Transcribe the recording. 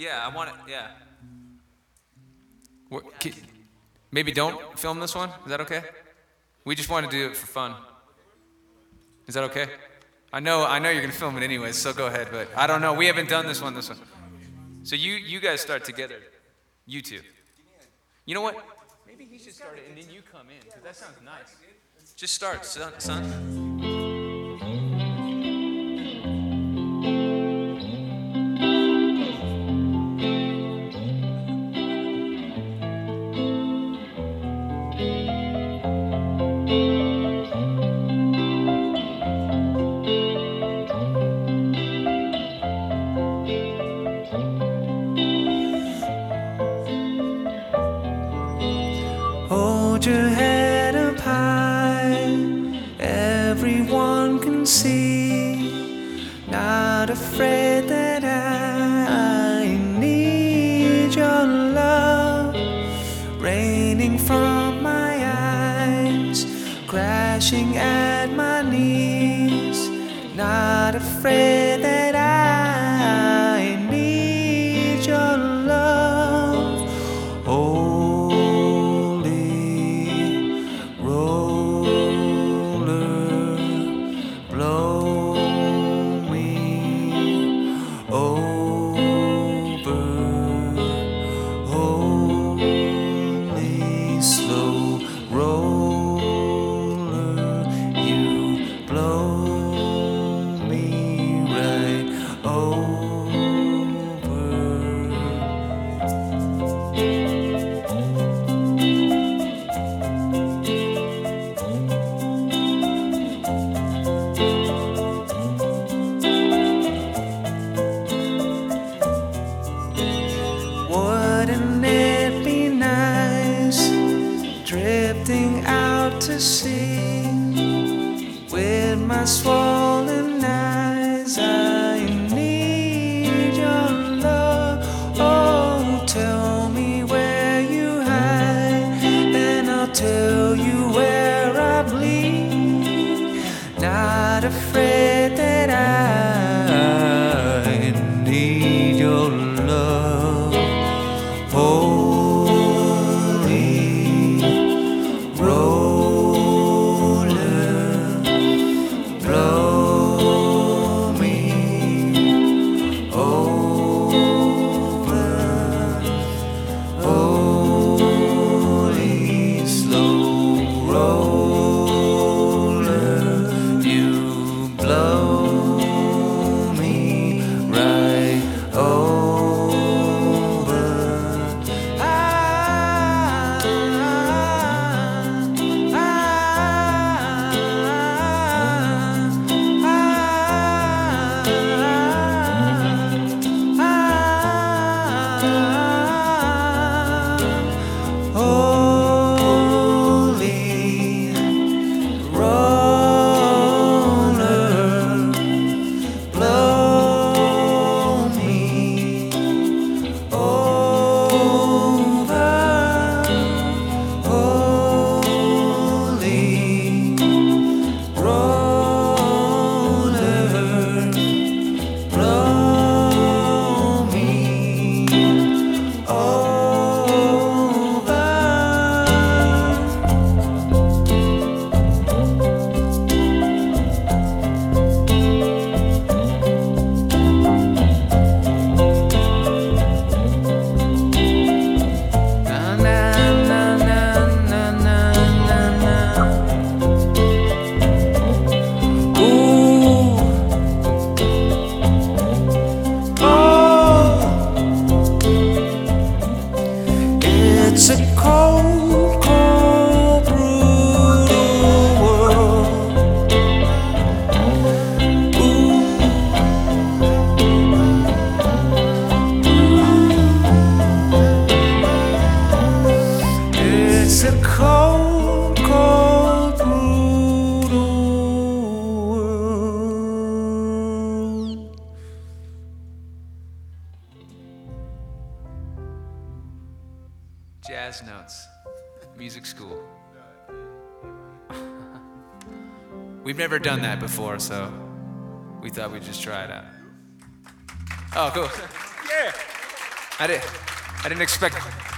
Yeah, I want it. Yeah. Maybe don't film this one. Is that okay? We just want to do it for fun. Is that okay? I know you're gonna film it anyways, so go ahead. But I don't know. We haven't done this one. So you guys start together. You two. You know what? Maybe he should start it and then you come in, because that sounds nice. Just start, son. Hold your head up high, everyone can see. Not afraid that I need your love, raining from my eyes, crashing at my knees. Not afraid that I need your love. Holy roller, blow me over. Holy slow roller, you blow me right over. Wouldn't it be nice drifting out to sea with my swollen eyes? I need your love. Oh, tell me where you hide, and I'll tell you where I bleed. Not afraid that I need your love. Holy roller, blow me over. Holy slow roller, you blow me right over. Holy roller, blow me over. Holy roller, blow me over. Na na na na na na na na. Ooh, oh, it's a cold, cold, brutal world. It's a cold, cold, brutal world. Jazz notes. Music school. We've never done that before, so we thought we'd just try it out. Oh, cool. Yeah. I didn't expect